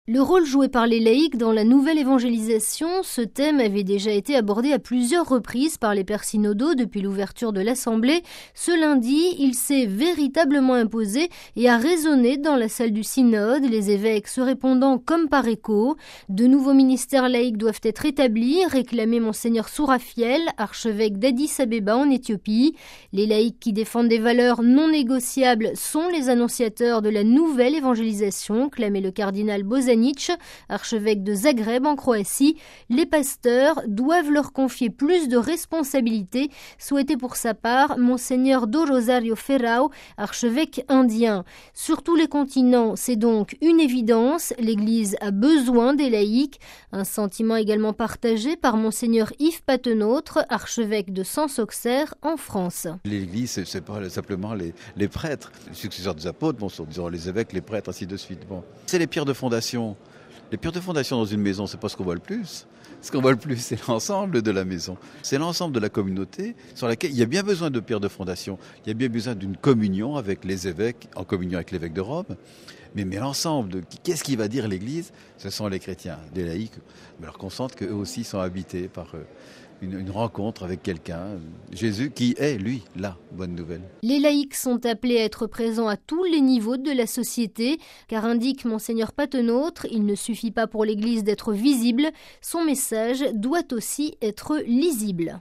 Le rôle joué par les laïcs dans la nouvelle évangélisation, ce thème avait déjà été abordé à plusieurs reprises par les pères synodaux depuis l'ouverture de l'Assemblée. Ce lundi, il s'est véritablement imposé et a résonné dans la salle du synode, les évêques se répondant comme par écho. De nouveaux ministères laïcs doivent être établis, réclamait Monseigneur Sourafiel, archevêque d'Addis-Abeba en Éthiopie. Les laïcs qui défendent des valeurs non négociables sont les annonciateurs de la nouvelle évangélisation, clamait le cardinal Bozanic, archevêque de Zagreb en Croatie. Les pasteurs doivent leur confier plus de responsabilités, souhaitait pour sa part Monseigneur do Rosario Ferrao, archevêque indien. Sur tous les continents, c'est donc une évidence, l'Église a besoin des laïcs, un sentiment également partagé par Monseigneur Yves Patenôtre, archevêque de Sens-Auxerre en France. L'Église, c'est pas simplement les prêtres, les successeurs des apôtres, disons les évêques, les prêtres, ainsi de suite. Bon. C'est les pierres de fondation. Les pierres de fondation dans une maison, c'est pas ce qu'on voit le plus. Ce qu'on voit le plus, c'est l'ensemble de la maison. C'est l'ensemble de la communauté sur laquelle il y a bien besoin de pierres de fondation. Il y a bien besoin d'une communion avec les évêques, en communion avec l'évêque de Rome. Mais l'ensemble, qu'est-ce qui va dire l'Église ? Ce sont les chrétiens, les laïcs. Alors qu'on sente qu'eux aussi sont habités par une rencontre avec quelqu'un, Jésus, qui est, lui, la bonne nouvelle. Les laïcs sont appelés à être présents à tous les niveaux de la société, car indique Monseigneur Patenôtre, il ne suffit pas pour l'Église d'être visible, son message doit aussi être lisible.